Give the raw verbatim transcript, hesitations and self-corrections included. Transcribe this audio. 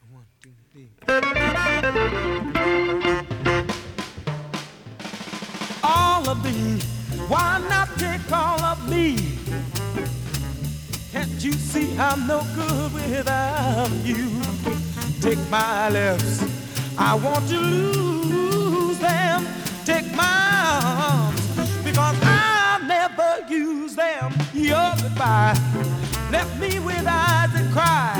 One, two, three. All of thee, why not take all of me? Can't you see I'm no good without you? Take my lips, I want to lose them. Take my arms, because I'll never use them. Your goodbye left me with eyes that cry.